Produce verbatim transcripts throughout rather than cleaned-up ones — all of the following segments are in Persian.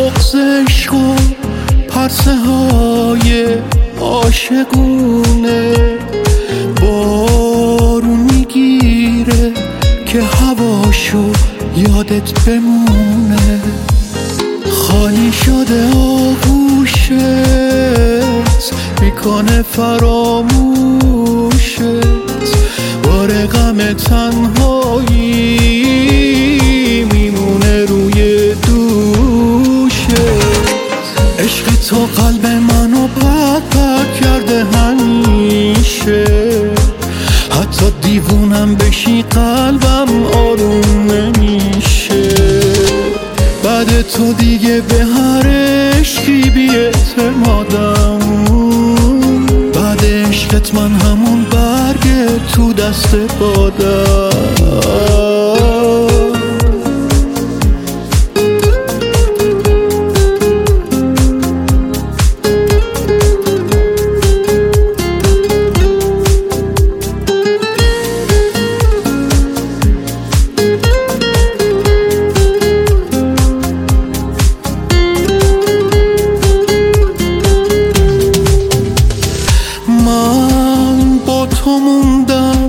بغض عشق و پرسه های عاشقونه بارون میگیره که هواشو یادت بمونه. خالی شده آغوشت میکنه فراموشت، بار غم تنهایی میمونه روی دوشت. عشق تو قلب منو پک پک کرده همیشه، حتی دیوونم بشی قلبم آروم نمیشه. بعد تو دیگه به هر عشقی بی اعتمادم، بعد عشقت من همون برگ تو دست بادم. من با تو موندم،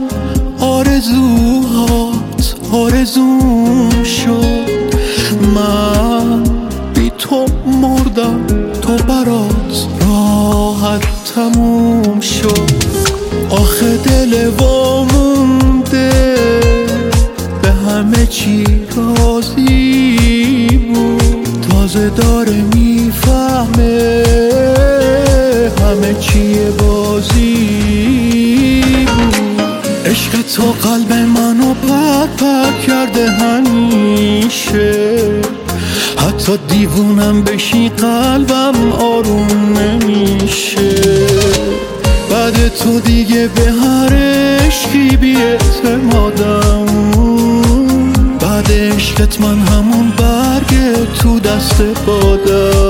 آرزوهات آرزوم شد. من بی تو مردم، تو برات راحت تموم شد. آخه دل وامونده به همه چی راضی بود، تازه داره میفهمه همه چیه بازی بود. عشق تو قلب منو پک پک کرده همیشه، حتی دیوونم بشی قلبم آروم نمیشه. بعد تو دیگه به هر عشقی بی اعتمادم، بعد عشقت من همون برگ تو دست بادم.